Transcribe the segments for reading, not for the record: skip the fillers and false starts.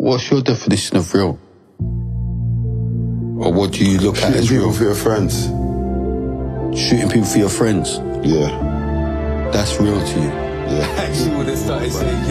What's your definition of real? Or what do you look at as real? Shooting people for your friends. Shooting people for your friends? Yeah. That's real to you? Yeah. Actually would have started saying,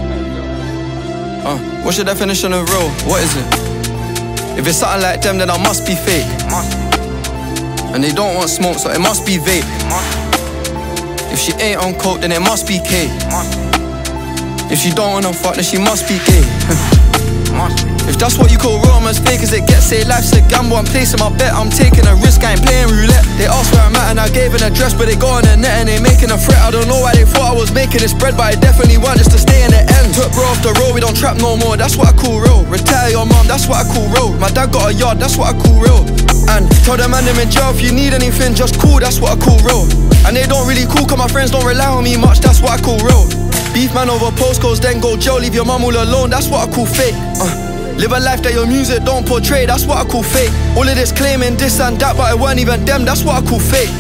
yeah? What's your definition of real? What is it? If it's something like them, then I must be fake. And they don't want smoke, so it must be vape. If she ain't on coke, then it must be K. If she don't wanna fuck, then she must be gay. If that's what you call real, man's fake as it gets. Say life's a gamble, I'm placing my bet, I'm taking a risk, I ain't playing roulette. They asked where I'm at and I gave an address, but they go on the net and they making a threat. I don't know why they thought I was making this bread, but I definitely want just to stay in the end. Took bro off the road, we don't trap no more, that's what I call real. Retire your mom, that's what I call real. My dad got a yard, that's what I call real. And tell them man them in jail, if you need anything, just call, that's what I call real. And they don't really call, cause my friends don't rely on me much, that's what I call real. Beef man over postcodes, then go jail, leave your mum all alone, that's what I call fake. Live a life that your music don't portray, that's what I call fake. All of this claiming this and that, but it weren't even them, that's what I call fake.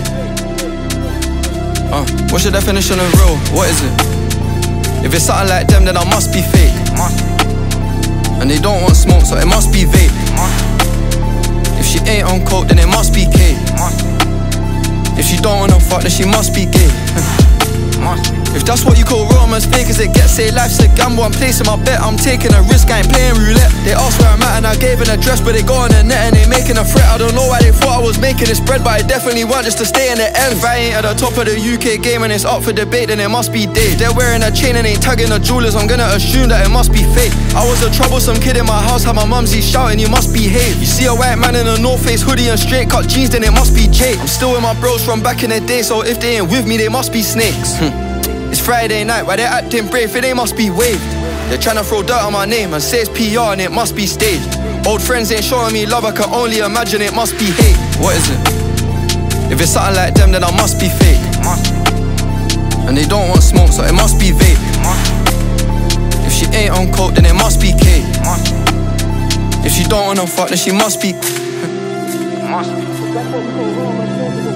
What's your definition of real? What is it? If it's something like them, then I must be fake. And they don't want smoke, so it must be vape. If she ain't on coke, then it must be K. If she don't wanna fuck, then she must be gay. If that's what you call real, man's fake as it gets. Say life's a gamble, I'm placing my bet, I'm taking a risk, I ain't playing roulette. They asked where I'm at and I gave an address, but they go on the net and they making a threat. I don't know why they thought I was making this bread, but I definitely want just to stay in the end. If I ain't at the top of the UK game and it's up for debate, then it must be Dave. They're wearing a chain and ain't tagging the jewelers, I'm gonna assume that it must be fake. I was a troublesome kid in my house, had my mumsy shouting, you must behave. You see a white man in a North Face hoodie and straight cut jeans, then it must be Jay. I'm still with my bros from back in the day, so if they ain't with me, they must be snakes. It's Friday night, why they acting brave, they must be waved. They're trying to throw dirt on my name and say it's PR and it must be staged. Old friends ain't showing me love, I can only imagine it must be hate. What is it? If it's something like them, then I must be fake. And they don't want smoke, so it must be vape. If she ain't on coke, then it must be K. If she don't wanna fuck, then she must be.